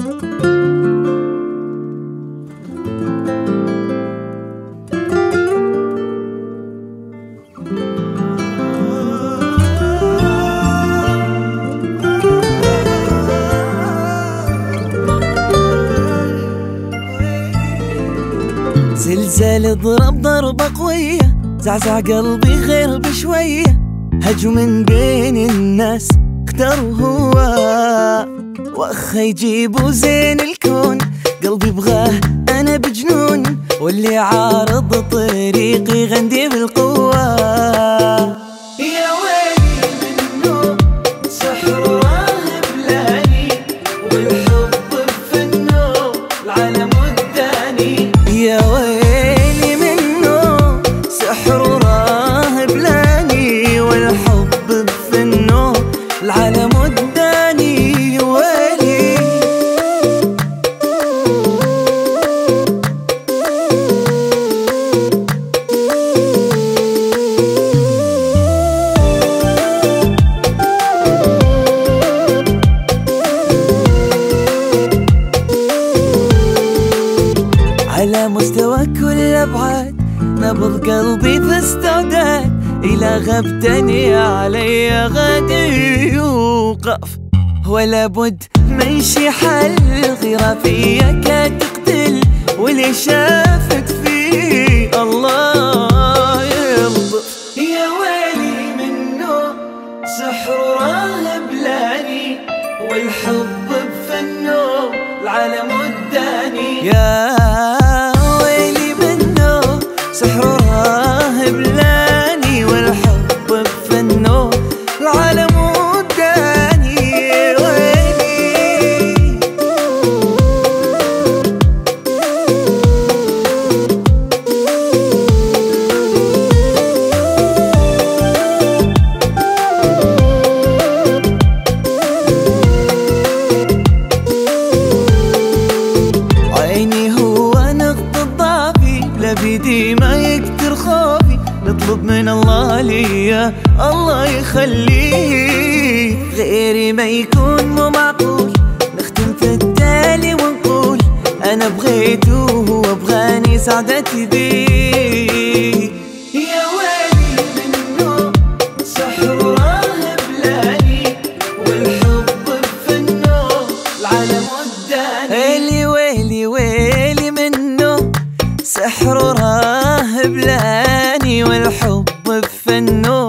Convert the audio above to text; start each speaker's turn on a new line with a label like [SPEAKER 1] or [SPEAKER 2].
[SPEAKER 1] زلزال ضرب ضربة قوية، زعزع قلبي غير بشوية، هجم من بين الناس اختاروا هو واخ يجيبوا زين الكون. قلبي بغاه انا بجنون، واللي عارض طريقي غندي بالقوة. يا ويلي منه سحر راهب لاني، والحب بفنه العالم وداني. يا ويلي منه سحر راهب لاني، والحب بفنه العالم وداني. ويلي على مستوى كل الأبعاد، نبض قلبي في استعداد، إلى غبتني علي غادي يوقف، ولا بد ما يمشي حل. غيرة فيا كتقتل، واللي شافك فيه الله يلطف. يا ويلي منه سحر راهب لاني، والحب بفنه العالم وداني. يا ويلي منه سحر راهب لاني، والحب بفنه العالم وداني. ويلي عيني هو نقطة ضعفي، لا بيدي ما يكتر خوفي، نطلب من الله ليا الله يخليه، غيري ما يكون مو معقول. نختم في التالي ونقول أنا بغيته وهو بغاني سعدتي بيه. يا ويلي منه سحر راهب لاني، والحب بفنه العالم وداني. ويلي ويلي منه سحر راهب لاني، والحب بفنه